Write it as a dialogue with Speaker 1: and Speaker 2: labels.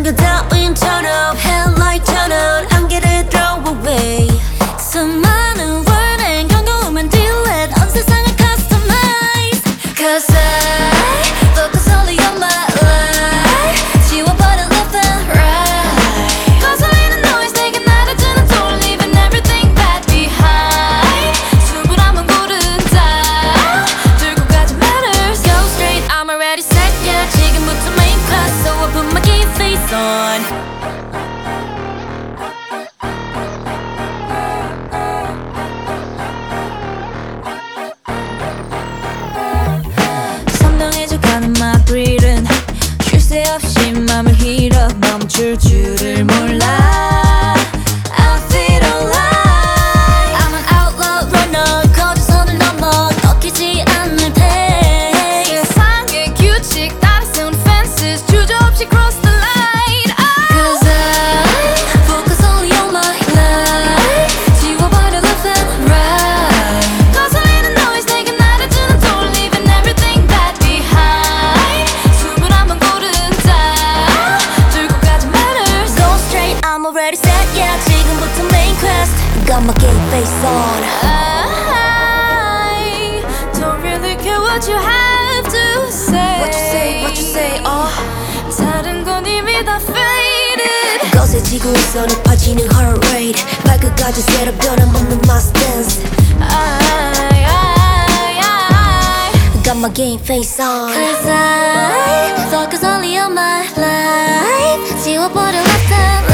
Speaker 1: 안겨 따윈 turn up headlight turn on 안개를 throw away 수많은 warning 경고음은 delete 온 세상을 customize Cause I focus only on my life 지워버려 left and right 거슬리는 noise 내게 나를 주는 toll leaving everything back behind 수분함은 고른다 들고 가지 matters Go straight I'm already set yeah 지금부터 main class so I put my game face on 선명해져가는 my breathing 쉴 새 없이 맘을 힐어 멈출 줄을 몰라 I feel alive I'm an outlaw runner 거짓 선을 넘어 꺾이지 않는 pace 세상의 규칙 따라 세운 fences 주저없이 cross the line Cause I focus only on my life 지워버려 left and right 거슬리는 noise 내게 나를 주는 toll leaving everything back behind 수분함은 고른다 들고 가지 matters Go straight I'm already set yeah 지금부터 main quest Got my game face on I don't really care what you have to say What you say 다른 건 이미 다 faded 거세지고 있어 높아지는 heart rate 발끝까지 set up 변함없는 my stance Got my game face on Cause I focus only on my life 지워버려 left and right